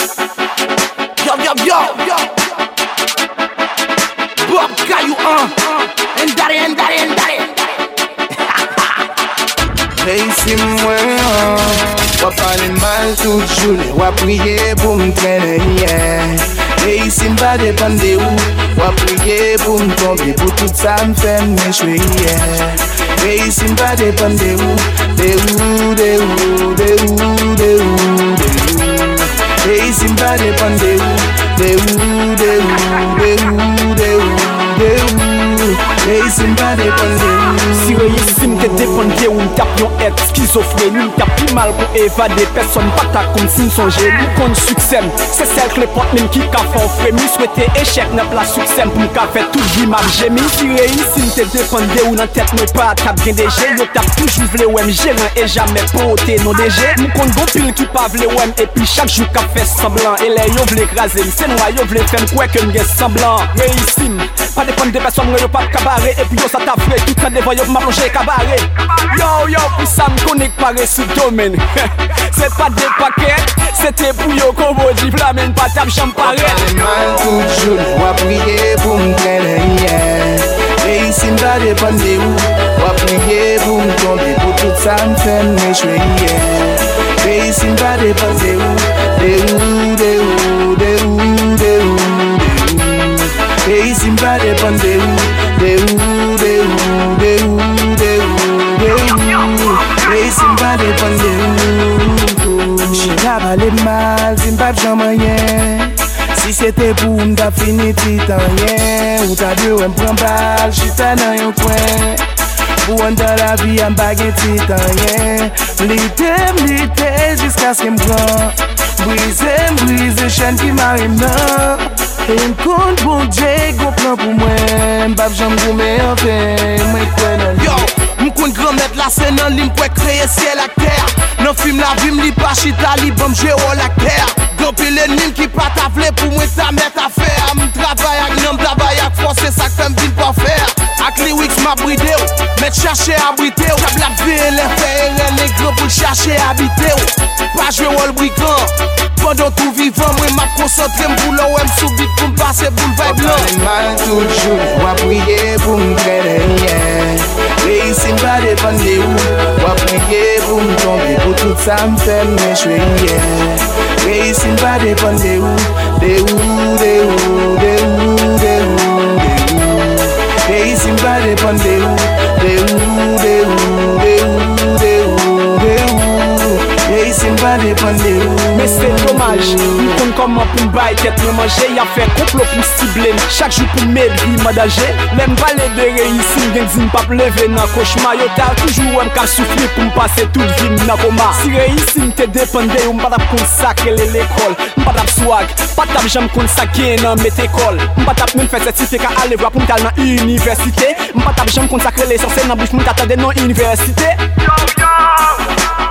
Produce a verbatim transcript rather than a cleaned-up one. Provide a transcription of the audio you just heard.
Yo, yo, yo, yo. Bob Caillou, hein. And daddy, and daddy, and daddy. Hey, si mwen, wap pale mal tout journée, wap priye pou m'trene, yeah. Hey, si m'pa depande ou, wap priye pou m'tombe, pou tout sa m'fè m'échouer, yeah. Hey, si m'pa depande ou, de ou, de ou, de ou, de ou, de ou. Hey, si m'pa depande ou, de ou, de ou, de ou, de ou, de ou. Hey, si m'pa depande ou. Si réussime te dépendre ou m'tap yon être schizophrénie, m'tap plus mal pour évader personne pas ta comme si m'songe nous compte succès. C'est celle que les potes même qui ka font frémir souhaiter échec n'a pas succès pour m'ka fait tout vie m'a gémi. Si réussime te dépendre ou dans tête moi pas tap bien D G, yo tap toujours vle ou gérant et jamais porter non D G. M'compte bon pile qui pas vle ou et puis chaque jour qu'a fait semblant et les yo vle écraser, c'est moi yo vle faire quoi que m'gè semblant. Réussime pas dépendre des personnes yo pas cabaret et puis yo ça t'a fait tout quand devant yo m'a plongé cabaret. Yo yo pour ça me connecte paré sous domaine. C'est pas des paquets, c'était pour yo qu'on dit flamen pas table champagne. Mal tout jour, wap priye pou m'trene, yeah. Et si m'pa dépende ou, wap priye pou m'tombe, pou tout sa m'fè m'échouer, yeah. Et si m'pa dépende ou, de ou, de ou, de ou, de ou, de ou. Et si m'pa dépende ou, de ou, de ou, de ou, de ou, de ou. Et si m'pa dépende ou, j't'a parlé mal, si m'pa j'en rien. Si c'était pour m'ta fini titan, yeah. Ou t'as dû ou m'prend balle, j't'a dans yon coin. Pour un dans la vie, un baguette titan, yeah. M'lité, m'lité, jusqu'à ce qu'il m'prend. Brise, brise, chaîne qui m'arrive là. Et m'compte bon Dieu, gon plan pour moi. M'bap j'en goumé en fait, moi quoi dans Yo, m'compte grand mettre la scène en ligne pour créer ciel à terre. Non film la vie m'li pas chita li bon jouer au la terre. Grand pile l'ennemi qui pas t'avler pour moi ta mettre à faire. M'travaille avec nom travail avec force, c'est ça que j'aime vite pas faire. Avec les Wix m'a bridé, mettre chercher à abriter. J'aime la vie et les faire les grands pour chercher à habiter. Pas jouer au brigand. Pendant tout vivant, moi m'a concentré m'boulot ou m'soubit pour m'passer pour m'vaille blanc. mal tout jour, wap priye pou m'trene, yeah. Et si m'pa dépende ou, wap priye pou m'tombe, pour tout ça m'fè m'échouer, yeah. Et si m'pa dépende ou, de ou, de ou, de ou, de ou, de ou. Et si m'pa dépende ou, de ou, de ou, de ou, de ou, de ou. Et si m'pa dépende ou. Mais c'est dommage, m'con comment pour m'bailler tête me manger, y'a fait complot pour cibler. Chaque jour pour m'aider, m'adager. Même parler de réussir, gen di m'pa lever dans cauchemar. Yo t'as toujours un cas souffrir pour m'passer toute vie dans coma. Si réussir m'te dépendre ou m'pa tap consacrer l'école, m'pa tap swag, pas tap j'aime consacrer dans mes écoles. M'pa tap même faire certificat aller voir pour m'tal dans université. M'pa tap j'aime consacrer les sorciers dans bouche m'ta tande dans université. Yo yo